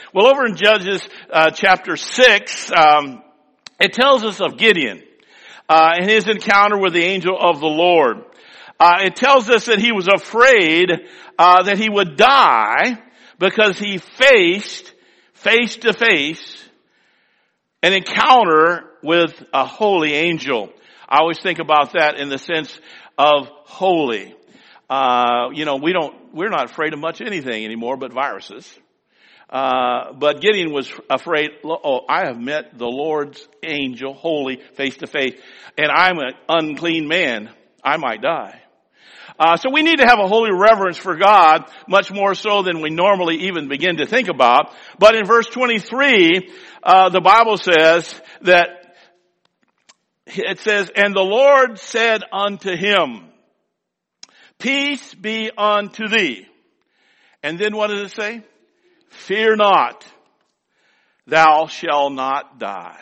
Well, over in Judges chapter 6, it tells us of Gideon and his encounter with the angel of the Lord. It tells us that he was afraid that he would die because he faced face to face an encounter with a holy angel. I always think about that in the sense of holy. We're not afraid of much anything anymore but viruses. But Gideon was afraid, I have met the Lord's angel, holy, face to face, and I'm an unclean man. I might die. So we need to have a holy reverence for God, much more so than we normally even begin to think about. But in verse 23, the Bible says that, it says, and the Lord said unto him, peace be unto thee. And then what does it say? Fear not, thou shalt not die.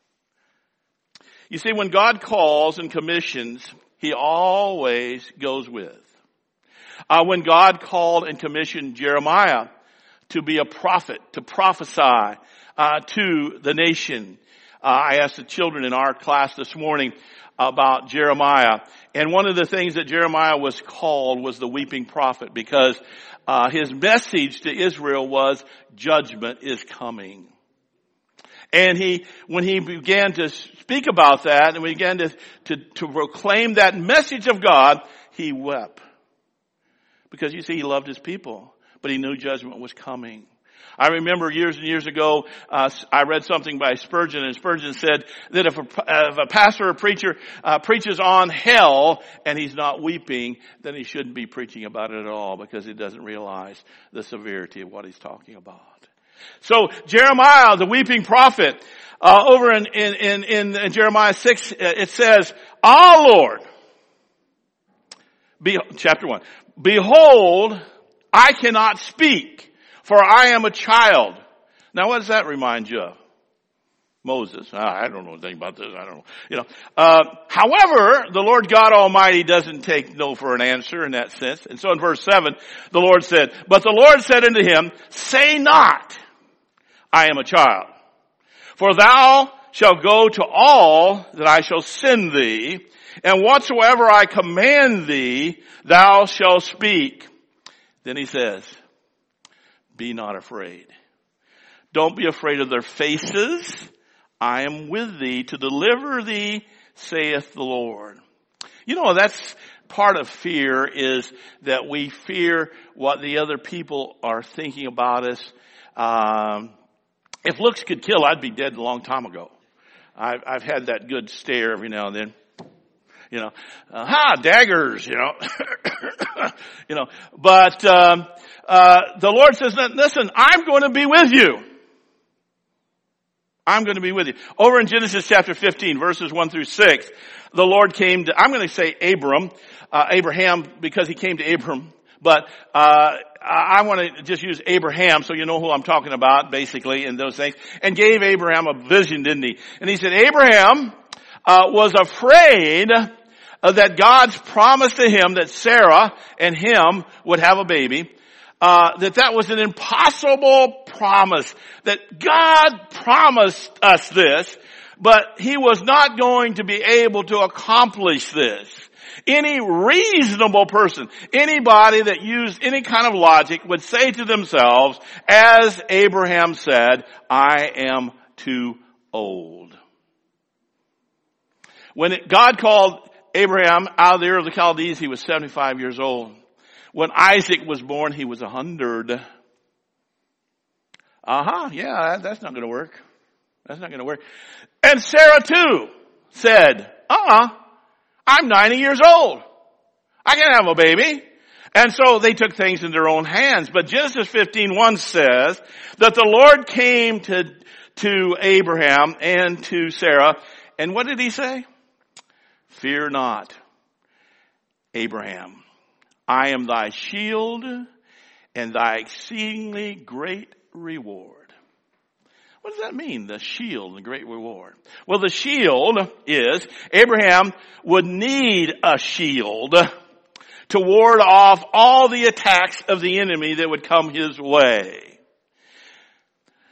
You see, when God calls and commissions, He always goes with. When God called and commissioned Jeremiah to be a prophet, to prophesy to the nation, I asked the children in our class this morning about Jeremiah. And one of the things that Jeremiah was called was the weeping prophet, because his message to Israel was judgment is coming. And when he began to speak about that and began to proclaim that message of God, he wept. Because you see, he loved his people, but he knew judgment was coming. I remember years and years ago, I read something by Spurgeon, and Spurgeon said that if a pastor or preacher preaches on hell and he's not weeping, then he shouldn't be preaching about it at all, because he doesn't realize the severity of what he's talking about. So Jeremiah, the weeping prophet, over in Jeremiah 6, it says, Lord, chapter 1, behold, I cannot speak, for I am a child. Now, what does that remind you of? Moses. I don't know anything about this. I don't know. However, the Lord God Almighty doesn't take no for an answer in that sense. And so in verse 7, the Lord said, but the Lord said unto him, say not, I am a child. For thou shalt go to all that I shall send thee, and whatsoever I command thee, thou shalt speak. Then he says, be not afraid. Don't be afraid of their faces. I am with thee to deliver thee, saith the Lord. You know, that's part of fear, is that we fear what the other people are thinking about us. If looks could kill, I'd be dead a long time ago. I've had that good stare every now and then. Daggers, but, the Lord says, listen, I'm going to be with you. I'm going to be with you. Over in Genesis chapter 15, verses 1 through 6, the Lord came to, I'm going to say Abraham, because he came to Abram, but, I want to just use Abraham so you know who I'm talking about, basically, in those things, and gave Abraham a vision, didn't he? And he said, Abraham, was afraid that God's promise to him that Sarah and him would have a baby, that was an impossible promise, that God promised us this, but he was not going to be able to accomplish this. Any reasonable person, anybody that used any kind of logic would say to themselves, as Abraham said, I am too old. When God called Abraham out of the Ur of the Chaldees, he was 75 years old. When Isaac was born, he was 100. Yeah, that's not going to work. That's not going to work. And Sarah too said, I'm 90 years old. I can't have a baby. And so they took things in their own hands. But Genesis 15:1 says that the Lord came to Abraham and to Sarah. And what did he say? Fear not, Abraham. I am thy shield and thy exceedingly great reward. What does that mean, the shield and the great reward? Well, the shield is, Abraham would need a shield to ward off all the attacks of the enemy that would come his way.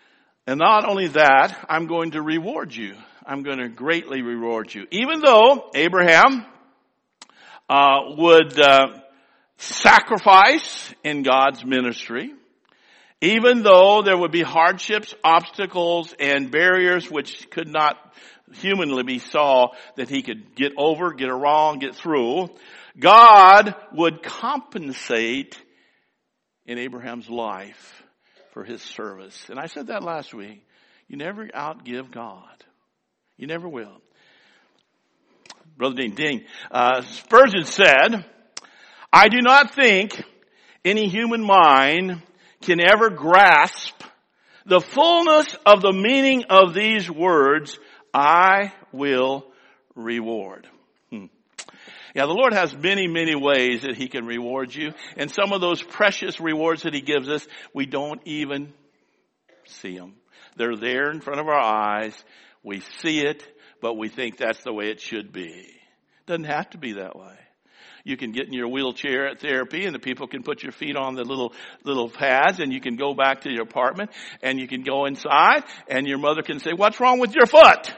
And not only that, I'm going to reward you. I'm going to greatly reward you. Even though Abraham would sacrifice in God's ministry, even though there would be hardships, obstacles, and barriers which could not humanly be saw that he could get over, get around, get through, God would compensate in Abraham's life for his service. And I said that last week. You never outgive God. You never will. Brother Dean, Spurgeon said, I do not think any human mind can ever grasp the fullness of the meaning of these words, I will reward. Yeah, the Lord has many, many ways that he can reward you. And some of those precious rewards that he gives us, we don't even see them. They're there in front of our eyes. We see it, but we think that's the way it should be. Doesn't have to be that way. You can get in your wheelchair at therapy and the people can put your feet on the little pads and you can go back to your apartment and you can go inside and your mother can say, what's wrong with your foot?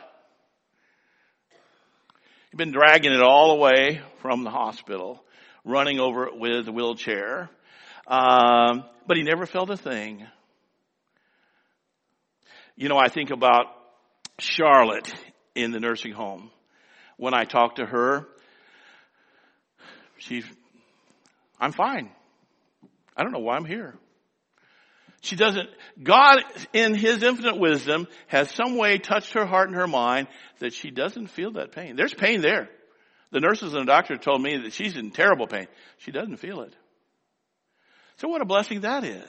You've been dragging it all the way from the hospital, running over it with a wheelchair. But he never felt a thing. You know, I think about Charlotte in the nursing home. When I talk to her, I'm fine. I don't know why I'm here. God in his infinite wisdom has some way touched her heart and her mind that she doesn't feel that pain. There's pain there. The nurses and the doctor told me that she's in terrible pain. She doesn't feel it. So what a blessing that is.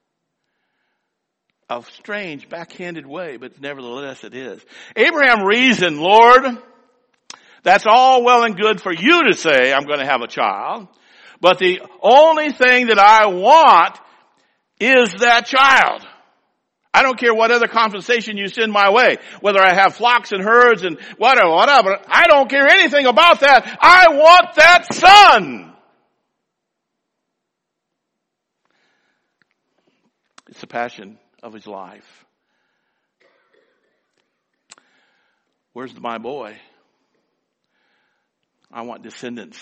A strange, backhanded way, but nevertheless it is. Abraham reasoned, Lord, that's all well and good for you to say I'm going to have a child, but the only thing that I want is that child. I don't care what other compensation you send my way, whether I have flocks and herds and whatever. I don't care anything about that. I want that son. It's the passion of his life. Where's my boy? I want descendants.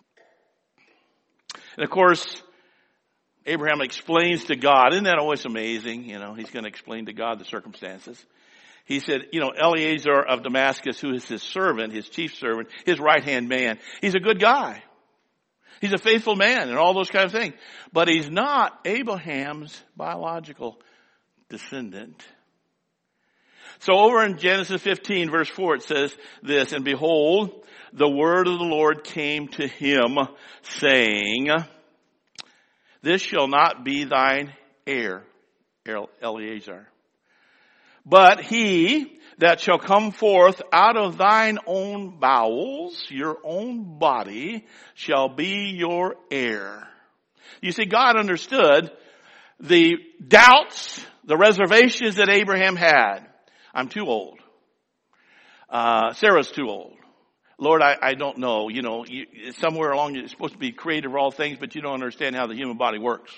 And of course, Abraham explains to God. Isn't that always amazing? You know, he's going to explain to God the circumstances. He said, Eliezer of Damascus, who is his servant, his chief servant, his right-hand man. He's a good guy. He's a faithful man and all those kind of things. But he's not Abraham's biological descendant. So over in Genesis 15 verse 4 it says this, and behold, the word of the Lord came to him saying, this shall not be thine heir, Eliezer, but he that shall come forth out of thine own bowels, your own body, shall be your heir. You see, God understood the doubts, the reservations that Abraham had. I'm too old. Sarah's too old. Lord, I don't know. Somewhere along you're supposed to be creator of all things, but you don't understand how the human body works.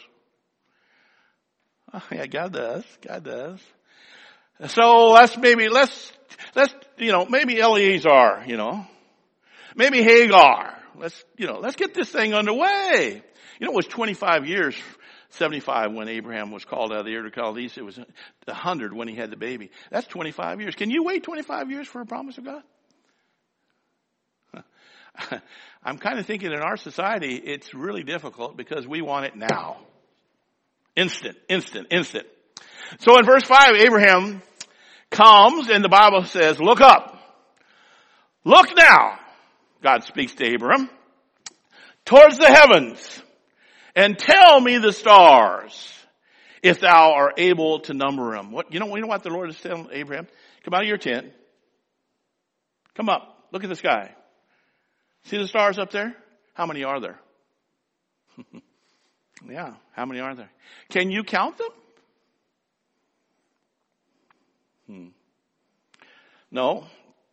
Oh, yeah, God does. God does. So maybe Eliezer, maybe Hagar. Let's get this thing underway. It was 25 years, 75 when Abraham was called out of the Ur of the Chaldees. It was 100 when he had the baby. That's 25 years. Can you wait 25 years for a promise of God? I'm kind of thinking in our society, it's really difficult because we want it now. Instant. So in verse 5, Abraham comes and the Bible says, look up. Look now. God speaks to Abraham towards the heavens and tell me the stars if thou art able to number them. You know what the Lord is telling Abraham? Come out of your tent. Come up. Look at the sky. See the stars up there? How many are there? Yeah, how many are there? Can you count them? No.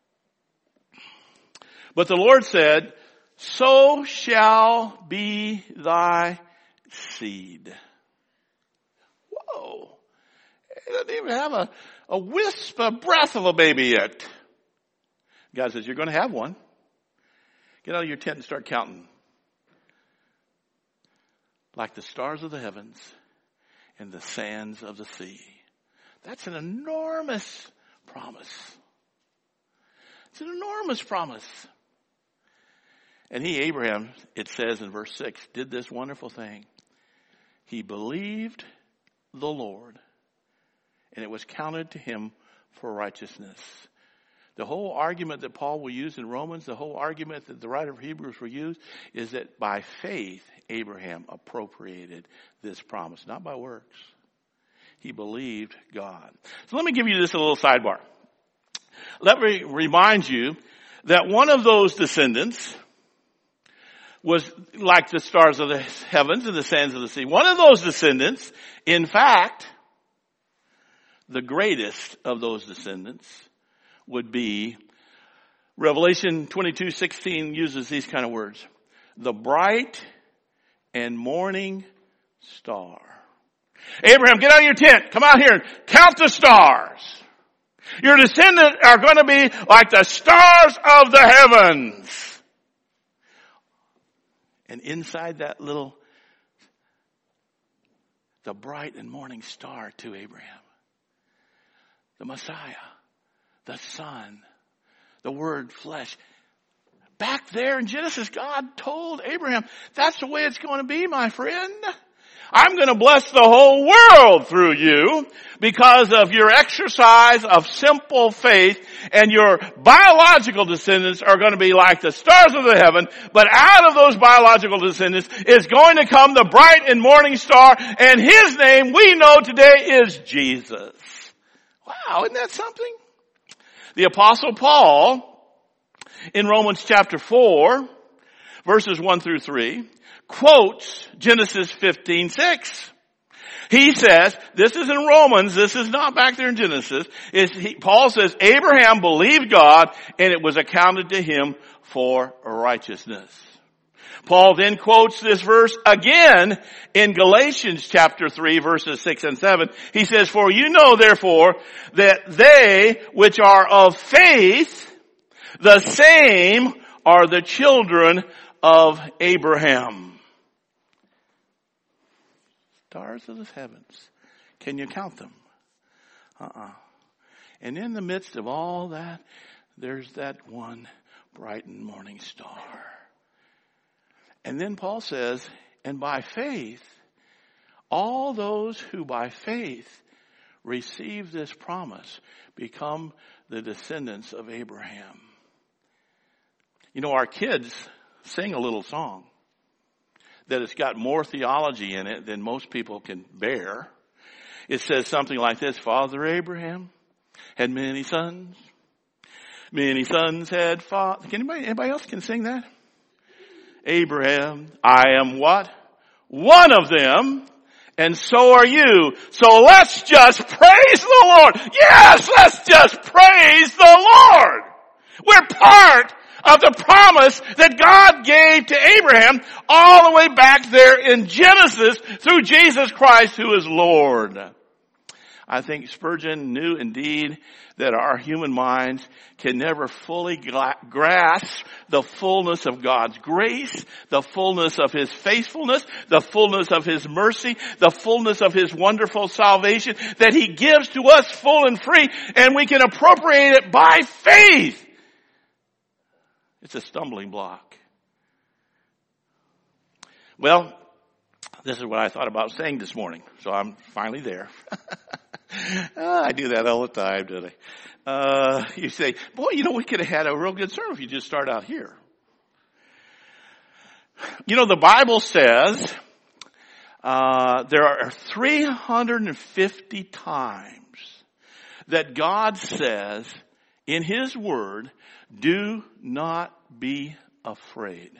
But the Lord said, so shall be thy seed. Whoa. He doesn't even have a wisp, a breath of a baby yet. God says, you're going to have one. Get out of your tent and start counting. Like the stars of the heavens and the sands of the sea. That's an enormous promise. It's an enormous promise. And he, Abraham, it says in verse 6, did this wonderful thing. He believed the Lord, and it was counted to him for righteousness. The whole argument that Paul will use in Romans, the whole argument that the writer of Hebrews will use, is that by faith, Abraham appropriated this promise, not by works. He believed God. So let me give you this a little sidebar. Let me remind you that one of those descendants was like the stars of the heavens and the sands of the sea. One of those descendants, in fact, the greatest of those descendants would be, Revelation 22:16 uses these kind of words, the bright and morning star. Abraham, get out of your tent. Come out here and count the stars. Your descendants are going to be like the stars of the heavens. And inside that little, the bright and morning star to Abraham, the Messiah, the Son, the Word flesh. Back there in Genesis, God told Abraham, that's the way it's going to be, my friend. I'm going to bless the whole world through you because of your exercise of simple faith, and your biological descendants are going to be like the stars of the heaven. But out of those biological descendants is going to come the bright and morning star, and his name we know today is Jesus. Wow, isn't that something? The Apostle Paul, in Romans chapter 4, verses 1 through 3, quotes Genesis 15:6. He says, this is in Romans, this is not back there in Genesis. Paul says, Abraham believed God, and it was accounted to him for righteousness. Paul then quotes this verse again in Galatians chapter 3, verses 6 and 7. He says, for you know therefore that they which are of faith, the same are the children of Abraham. Stars of the heavens. Can you count them? And in the midst of all that, there's that one bright and morning star. And then Paul says, and by faith, all those who by faith receive this promise become the descendants of Abraham. You know, our kids sing a little song that has got more theology in it than most people can bear. It says something like this, Father Abraham had many sons. Many sons had father. Anybody else can sing that? Abraham, I am what? One of them, and so are you. So let's just praise the Lord. Yes, let's just praise the Lord. We're part of the promise that God gave to Abraham all the way back there in Genesis through Jesus Christ, who is Lord. I think Spurgeon knew indeed that our human minds can never fully grasp the fullness of God's grace, the fullness of His faithfulness, the fullness of His mercy, the fullness of His wonderful salvation that He gives to us full and free, and we can appropriate it by faith. It's a stumbling block. Well, this is what I thought about saying this morning, so I'm finally there. I do that all the time, don't I? You say, boy, you know, we could have had a real good sermon if you just start out here. You know, the Bible says there are 350 times that God says in His Word, do not be afraid.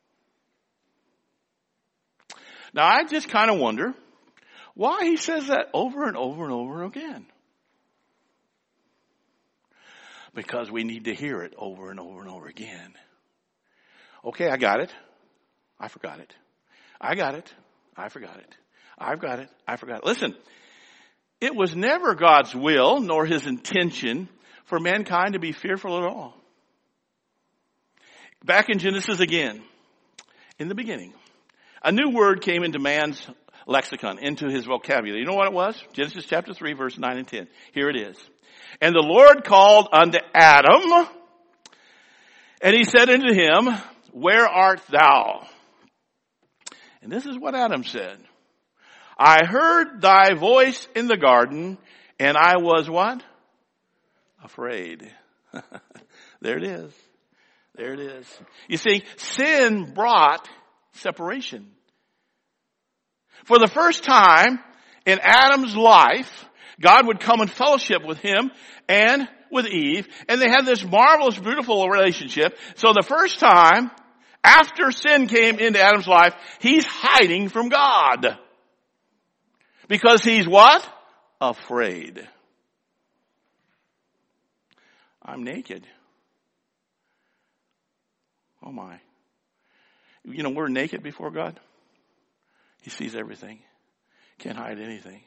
Now, I just kind of wonder why He says that over and over and over again. Because we need to hear it over and over and over again. Okay, I got it. I forgot it. I got it. I forgot it. I've got it. I forgot it. Listen, It was never God's will nor his intention for mankind to be fearful at all. Back in Genesis again, in the beginning, a new word came into man's lexicon, into his vocabulary. You know what it was? Genesis chapter 3, verse 9 and 10. Here it is. And the Lord called unto Adam, and he said unto him, where art thou? And this is what Adam said. I heard thy voice in the garden, and I was what? Afraid. There it is. There it is. You see, sin brought separation. For the first time in Adam's life, God would come in fellowship with him and with Eve, and they had this marvelous, beautiful relationship. So the first time after sin came into Adam's life, he's hiding from God. Because he's what? Afraid. I'm naked. Oh my. You know, we're naked before God. He sees everything. Can't hide anything.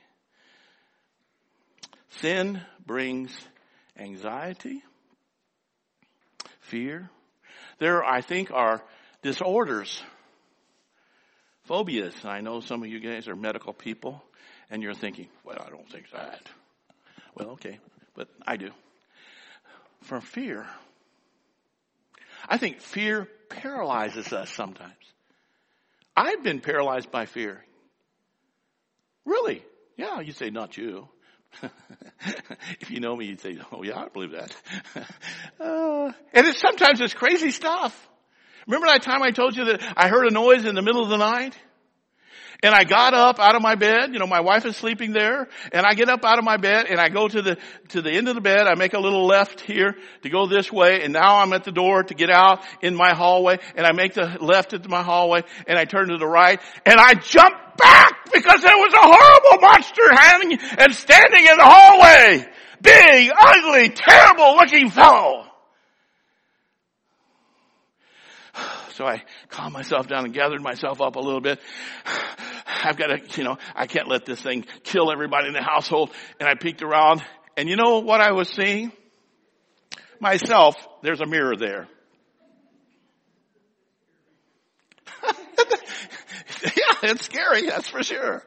Sin brings anxiety, fear. There, I think, are disorders, phobias. I know some of you guys are medical people, and you're thinking, well, I don't think that. Well, okay, but I do. For fear. I think fear paralyzes us sometimes. I've been paralyzed by fear. Really? Yeah, you say, not you. If you know me, you'd say, oh yeah, I believe that. And sometimes it's crazy stuff. Remember that time I told you that I heard a noise in the middle of the night? And I got up out of my bed. You know, my wife is sleeping there. And I get up out of my bed and I go to the end of the bed. I make a little left here to go this way. And now I'm at the door to get out in my hallway. And I make the left into my hallway and I turn to the right. And I jump back because there was a horrible monster hanging and standing in the hallway. Big, ugly, terrible looking fellow. So I calmed myself down and gathered myself up a little bit. I've got to, I can't let this thing kill everybody in the household. And I peeked around. And you know what I was seeing? Myself. There's a mirror there. Yeah, it's scary. That's for sure.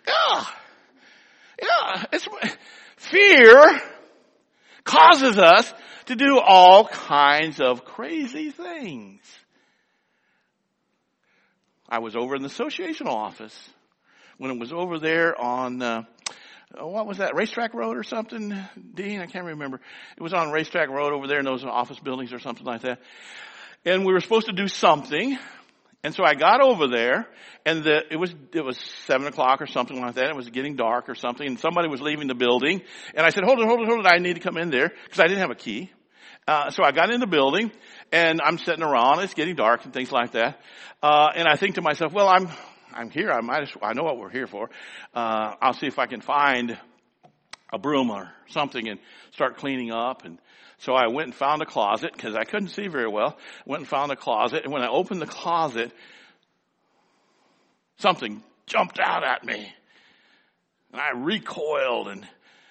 Yeah. Fear causes us to do all kinds of crazy things. I was over in the associational office when it was over there on, what was that, Racetrack Road or something, Dean? I can't remember. It was on Racetrack Road over there in those office buildings or something like that. And we were supposed to do something. And so I got over there and it was 7:00 or something like that. It was getting dark or something and somebody was leaving the building. And I said, hold it. I need to come in there because I didn't have a key. So I got in the building and I'm sitting around. It's getting dark and things like that. And I think to myself, well, I'm here. I know what we're here for. I'll see if I can find a broom or something and start cleaning up. And so I went and found a closet because I couldn't see very well. Went and found a closet. And when I opened the closet, something jumped out at me. And I recoiled and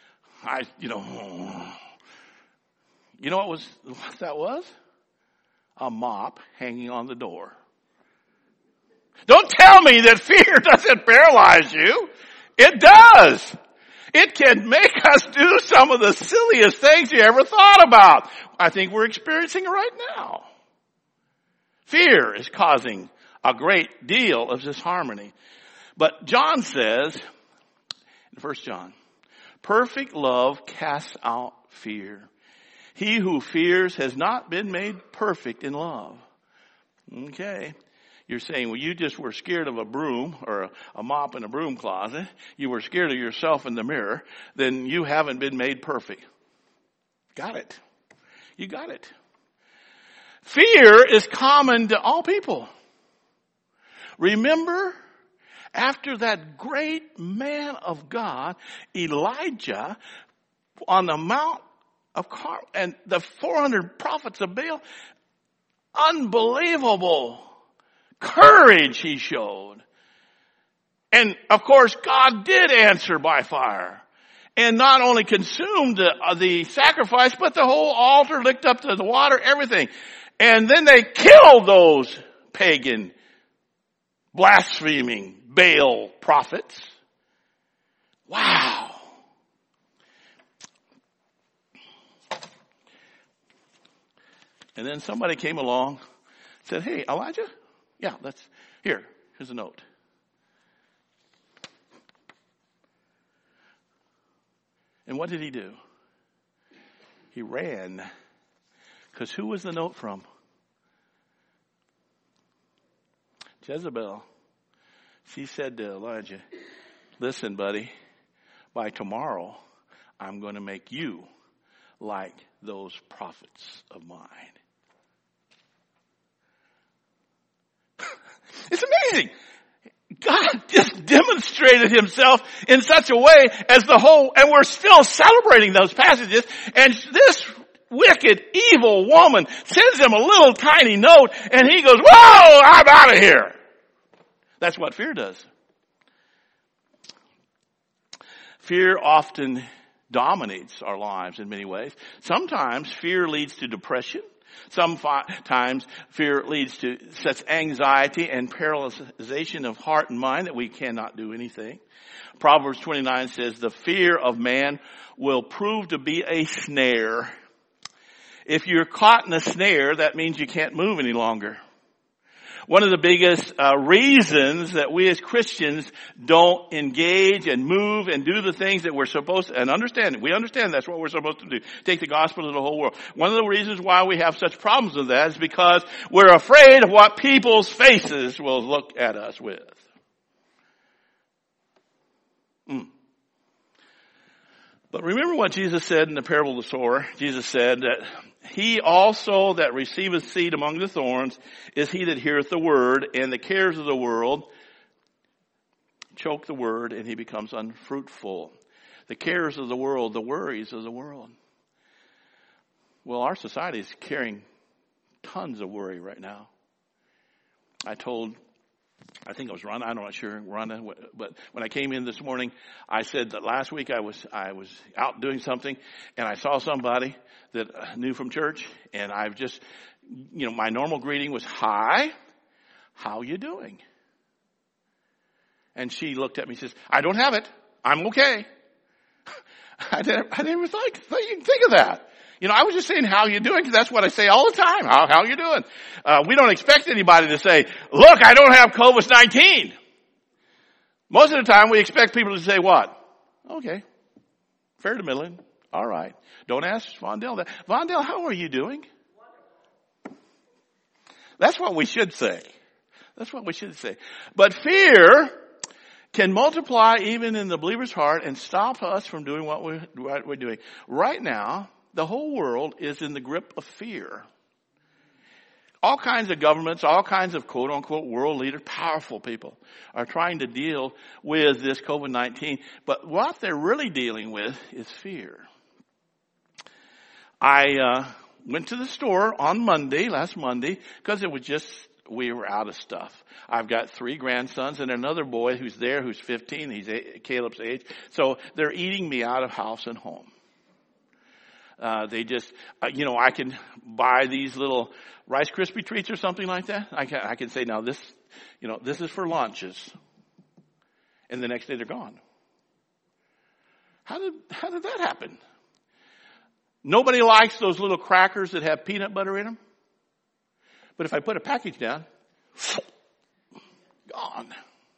you know what that was? A mop hanging on the door. Don't tell me that fear doesn't paralyze you. It does. It can make us do some of the silliest things you ever thought about. I think we're experiencing it right now. Fear is causing a great deal of disharmony. But John says, in 1 John, perfect love casts out fear. He who fears has not been made perfect in love. Okay. You're saying, well, you just were scared of a broom or a mop in a broom closet. You were scared of yourself in the mirror. Then you haven't been made perfect. Got it. You got it. Fear is common to all people. Remember, after that great man of God, Elijah, on the Mount of Carmel, and the 400 prophets of Baal, unbelievable courage he showed. And of course, God did answer by fire. and not only consumed the sacrifice, but the whole altar licked up to the water, everything. And then they killed those pagan, blaspheming Baal prophets. Wow. And then somebody came along, said, hey, Elijah? Yeah, here's a note. And what did he do? He ran. Because who was the note from? Jezebel. She said to Elijah, listen, buddy, by tomorrow, I'm going to make you like those prophets of mine. It's amazing. God just demonstrated himself in such a way as and we're still celebrating those passages, and this wicked, evil woman sends him a little tiny note, and he goes, whoa, I'm out of here. That's what fear does. Fear often dominates our lives in many ways. Sometimes fear leads to depression. Sometimes fear leads to such anxiety and paralyzation of heart and mind that we cannot do anything. Proverbs 29 says, the fear of man will prove to be a snare. If you're caught in a snare, that means you can't move any longer. One of the biggest reasons that we as Christians don't engage and move and do the things that we're supposed to, and we understand that's what we're supposed to do, take the gospel to the whole world. One of the reasons why we have such problems with that is because we're afraid of what people's faces will look at us with. But remember what Jesus said in the parable of the sower. Jesus said that he also that receiveth seed among the thorns is he that heareth the word, and the cares of the world choke the word, and he becomes unfruitful. The cares of the world, the worries of the world. Well, our society is carrying tons of worry right now. I think it was Rhonda, I'm not sure, Rhonda, but when I came in this morning, I said that last week I was out doing something, and I saw somebody that I knew from church, and I've just, my normal greeting was, hi, how you doing? And she looked at me and says, I don't have it. I'm okay. I didn't even think of that. I was just saying, how you doing? Because that's what I say all the time. How you doing? We don't expect anybody to say, look, I don't have COVID-19. Most of the time, we expect people to say what? Okay. Fair to middling. All right. Don't ask Vondell that. Vondell, how are you doing? That's what we should say. That's what we should say. But fear can multiply even in the believer's heart and stop us from doing what we're doing. Right now, the whole world is in the grip of fear. All kinds of governments, all kinds of quote-unquote world leaders, powerful people are trying to deal with this COVID-19. But what they're really dealing with is fear. I went to the store on last Monday, because we were out of stuff. I've got 3 grandsons and another boy who's there who's 15. He's Caleb's age. So they're eating me out of house and home. They just, I can buy these little Rice Krispie treats or something like that. I can say, now this is for lunches. And the next day they're gone. How did that happen? Nobody likes those little crackers that have peanut butter in them. But if I put a package down, gone.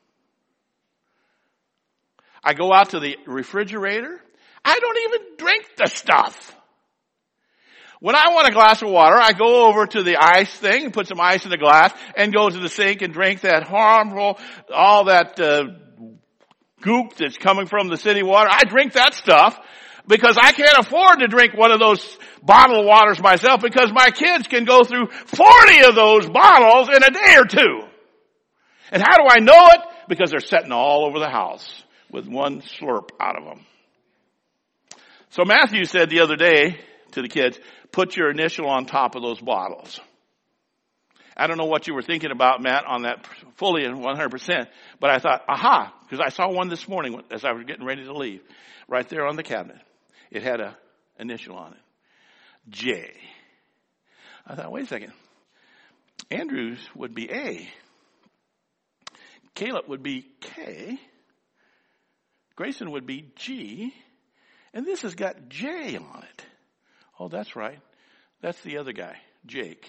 I go out to the refrigerator. I don't even drink the stuff. When I want a glass of water, I go over to the ice thing and put some ice in the glass and go to the sink and drink that harmful, all that goop that's coming from the city water. I drink that stuff because I can't afford to drink one of those bottled waters myself, because my kids can go through 40 of those bottles in a day or two. And how do I know it? Because they're sitting all over the house with one slurp out of them. So Matthew said the other day to the kids, put your initial on top of those bottles. I don't know what you were thinking about, Matt, on that fully and 100%, but I thought, aha, because I saw one this morning as I was getting ready to leave, right there on the cabinet. It had an initial on it, J. I thought, wait a second. Andrews would be A. Caleb would be K. Grayson would be G. And this has got J on it. Oh, that's right. That's the other guy, Jake.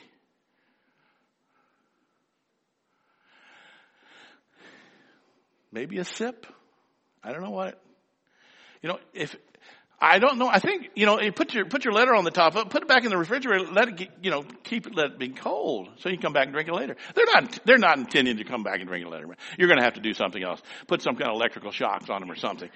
Maybe a sip. I don't know what. I don't know. I think, you put your letter on the top of it, put it back in the refrigerator, let it get, let it be cold so you can come back and drink it later. They're not intending to come back and drink it later. You're going to have to do something else. Put some kind of electrical shocks on them or something.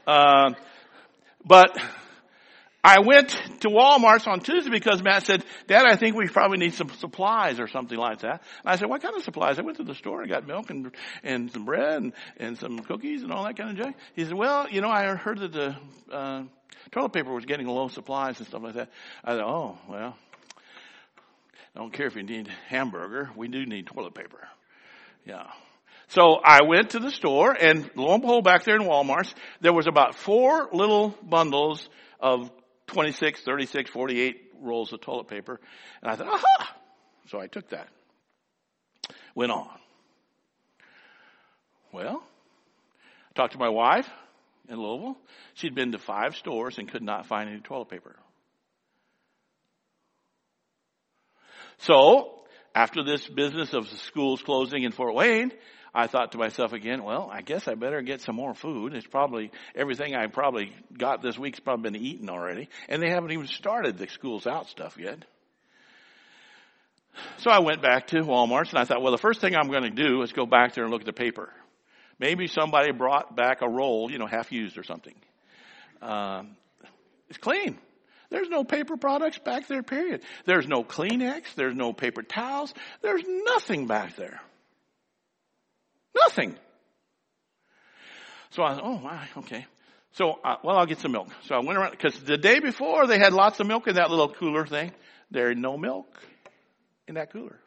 But I went to Walmart's on Tuesday because Matt said, Dad, I think we probably need some supplies or something like that. And I said, what kind of supplies? I went to the store and got milk and some bread and some cookies and all that kind of junk. He said, well, I heard that the toilet paper was getting low supplies and stuff like that. I thought, oh, well, I don't care if you need hamburger. We do need toilet paper. Yeah. So I went to the store, and lo and behold, back there in Walmart's, there was about 4 little bundles of 26, 36, 48 rolls of toilet paper. And I thought, aha! So I took that. Went on. Well, I talked to my wife in Louisville. She'd been to 5 stores and could not find any toilet paper. So, after this business of the schools closing in Fort Wayne, I thought to myself again, well, I guess I better get some more food. It's probably, everything I probably got this week's probably been eaten already. And they haven't even started the schools out stuff yet. So I went back to Walmart's and I thought, well, the first thing I'm going to do is go back there and look at the paper. Maybe somebody brought back a roll, half used or something. It's clean. There's no paper products back there, period. There's no Kleenex. There's no paper towels. There's nothing back there. Nothing. So I thought, oh, wow, okay. So, I'll get some milk. So I went around, because the day before they had lots of milk in that little cooler thing. There's no milk in that cooler.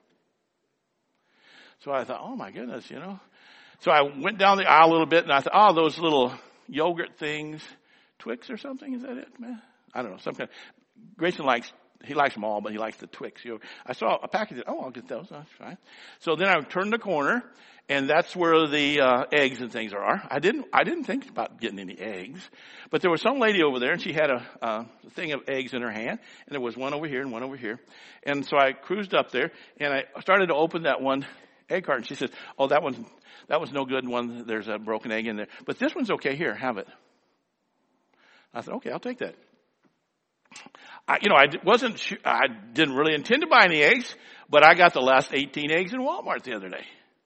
So I thought, oh my goodness, So I went down the aisle a little bit and I thought, oh, those little yogurt things, Twix or something, is that it, man? I don't know, some kind. Grayson likes them all, but he likes the Twix. I saw a package. Oh, I'll get those. That's fine. So then I turned the corner, and that's where the eggs and things are. I didn't think about getting any eggs, but there was some lady over there, and she had a thing of eggs in her hand, and there was one over here and one over here. And so I cruised up there, and I started to open that one egg carton. She said, "Oh, that was no good. One, there's a broken egg in there, but this one's okay. Here, have it." I said, "Okay, I'll take that." I didn't really intend to buy any eggs, but I got the last 18 eggs in Walmart the other day.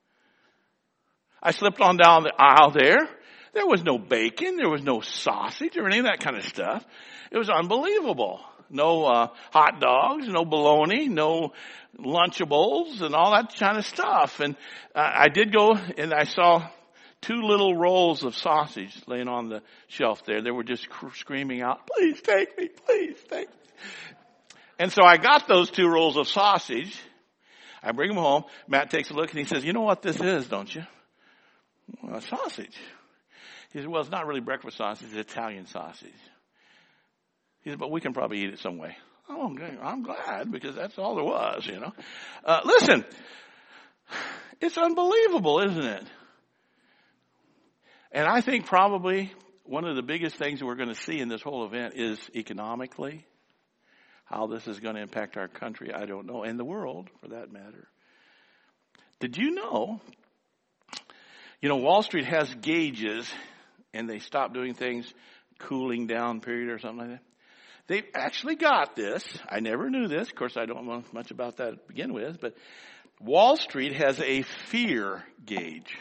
I slipped on down the aisle there. There was no bacon. There was no sausage or any of that kind of stuff. It was unbelievable. No hot dogs, no bologna, no Lunchables and all that kind of stuff. And I did go and I saw 2 little rolls of sausage laying on the shelf there. They were just screaming out, "Please take me, please take me." And so I got those 2 rolls of sausage. I bring them home. Matt takes a look and he says, "You know what this is, don't you?" "Well, sausage." He said, "Well, it's not really breakfast sausage. It's Italian sausage." He said, "But we can probably eat it some way." "Oh, okay. I'm glad, because that's all there was, Listen, it's unbelievable, isn't it? And I think probably one of the biggest things we're going to see in this whole event is economically, how this is going to impact our country, I don't know, and the world, for that matter. Did you know, Wall Street has gauges, and they stop doing things, cooling down period or something like that. They've actually got this. I never knew this. Of course, I don't know much about that to begin with, but Wall Street has a fear gauge.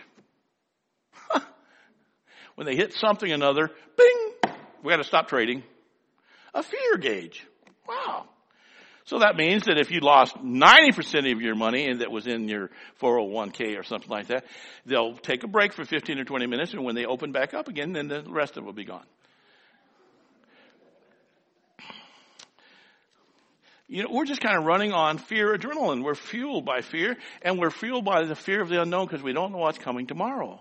When they hit something or another, bing, we got to stop trading. A fear gauge. Wow. So that means that if you lost 90% of your money and that was in your 401k or something like that, they'll take a break for 15 or 20 minutes, and when they open back up again, then the rest of it will be gone. we're just kind of running on fear adrenaline. We're fueled by fear, and we're fueled by the fear of the unknown because we don't know what's coming tomorrow.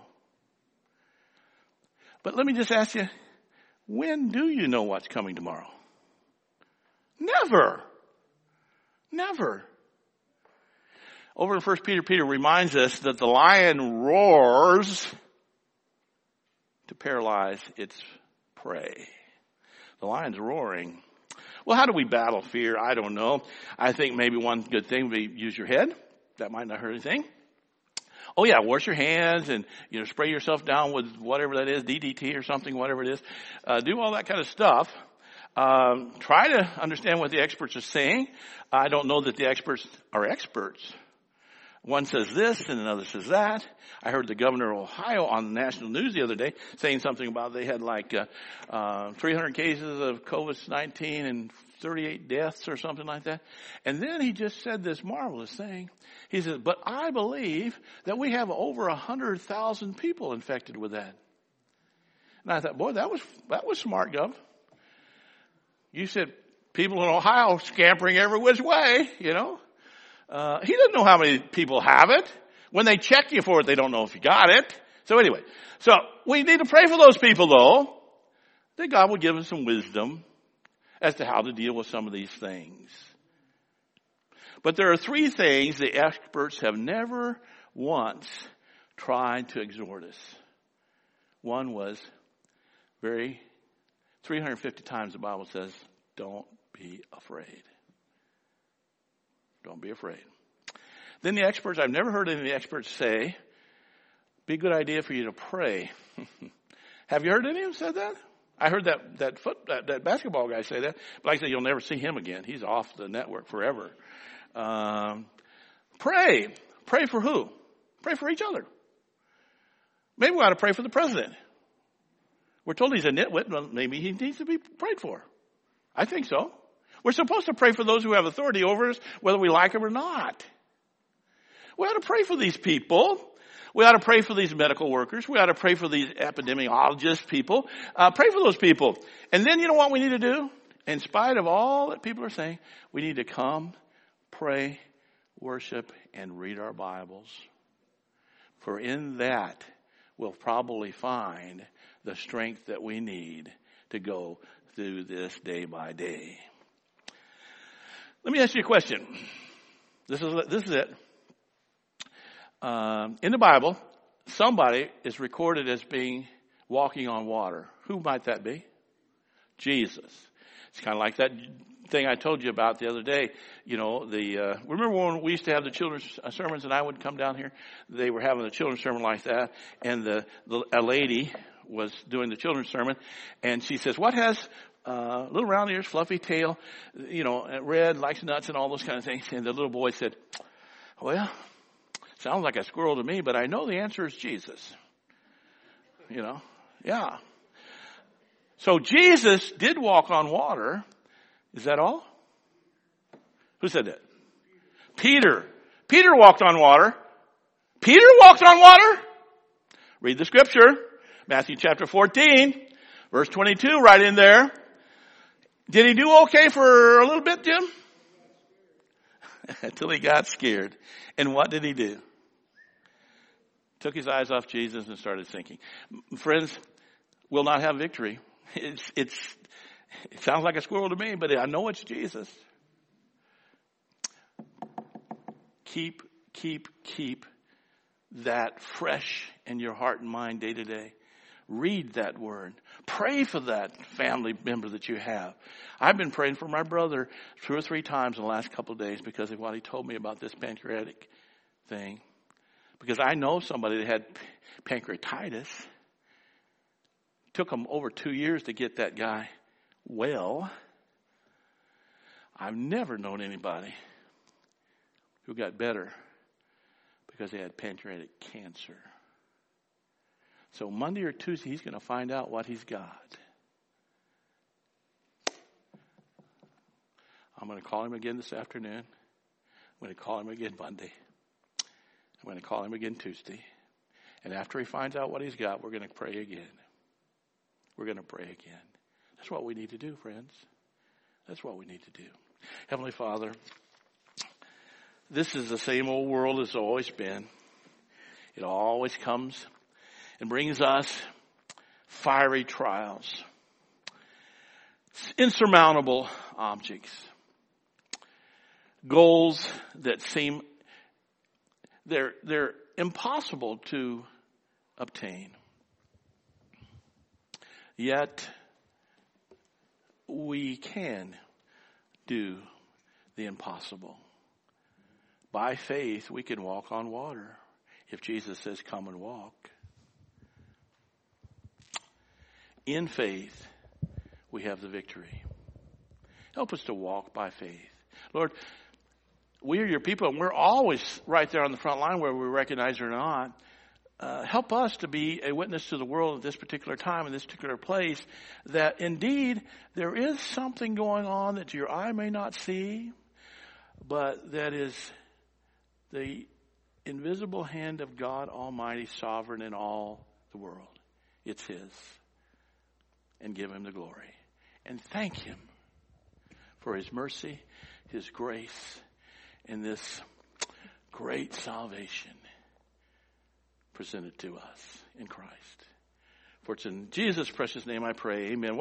But let me just ask you, when do you know what's coming tomorrow? Never. Never. Over in 1 Peter, Peter reminds us that the lion roars to paralyze its prey. The lion's roaring. Well, how do we battle fear? I don't know. I think maybe one good thing would be use your head. That might not hurt anything. Oh yeah, wash your hands and, spray yourself down with whatever that is, DDT or something, whatever it is. Do all that kind of stuff. Try to understand what the experts are saying. I don't know that the experts are experts. One says this and another says that. I heard the governor of Ohio on the national news the other day saying something about they had 300 cases of COVID-19 and 38 deaths or something like that. And then he just said this marvelous thing. He said, but I believe that we have over 100,000 people infected with that. And I thought, boy, that was smart, Gov. You said people in Ohio scampering every which way, He doesn't know how many people have it. When they check you for it, they don't know if you got it. So anyway, we need to pray for those people, though, that God will give us some wisdom as to how to deal with some of these things. But there are three things the experts have never once tried to exhort us. One was 350 times the Bible says, don't be afraid. Don't be afraid. Then the experts, I've never heard any of the experts say, be a good idea for you to pray. Have you heard any of them said that? I heard that basketball guy say that. But like I said, you'll never see him again. He's off the network forever. Pray. Pray for who? Pray for each other. Maybe we ought to pray for the president. We're told he's a nitwit. Well, maybe he needs to be prayed for. I think so. We're supposed to pray for those who have authority over us, whether we like them or not. We ought to pray for these people. We ought to pray for these medical workers. We ought to pray for these epidemiologists people. Pray for those people. And then you know what we need to do? In spite of all that people are saying, we need to come, pray, worship, and read our Bibles. For in that, we'll probably find the strength that we need to go through this day by day. Let me ask you a question. This is it. In the Bible, somebody is recorded as being walking on water. Who might that be? Jesus. It's kind of like that thing I told you about the other day. Remember when we used to have the children's sermons and I would come down here? They were having a children's sermon like that, and a lady was doing the children's sermon, and she says, what has little round ears, fluffy tail, red, likes nuts and all those kind of things? And the little boy said, well, sounds like a squirrel to me, but I know the answer is Jesus. Yeah. So Jesus did walk on water. Is that all? Who said that? Peter. Peter walked on water. Peter walked on water? Read the scripture. Matthew chapter 14, verse 22, right in there. Did he do okay for a little bit, Jim? Until he got scared. And what did he do? Took his eyes off Jesus and started sinking. Friends, we'll not have victory. It sounds like a squirrel to me, but I know it's Jesus. Keep that fresh in your heart and mind day to day. Read that word. Pray for that family member that you have. I've been praying for my brother 2 or 3 times in the last couple of days because of what he told me about this pancreatic thing. Because I know somebody that had pancreatitis. Took them over 2 years to get that guy well. I've never known anybody who got better because they had pancreatic cancer. So Monday or Tuesday, he's going to find out what he's got. I'm going to call him again this afternoon. I'm going to call him again Monday. I'm going to call him again Tuesday. And after he finds out what he's got, we're going to pray again. We're going to pray again. That's what we need to do, friends. That's what we need to do. Heavenly Father, this is the same old world as it's always been. It always comes and brings us fiery trials, insurmountable objects, goals that seem they're impossible to obtain. Yet we can do the impossible. By faith, we can walk on water if Jesus says, come and walk. In faith, we have the victory. Help us to walk by faith. Lord, we are your people, and we're always right there on the front line whether we recognize it or not. Help us to be a witness to the world at this particular time, in this particular place, that indeed there is something going on that your eye may not see, but that is the invisible hand of God Almighty, sovereign in all the world. It's His. And give Him the glory. And thank Him for His mercy, His grace, and this great salvation presented to us in Christ. For it's in Jesus' precious name I pray. Amen.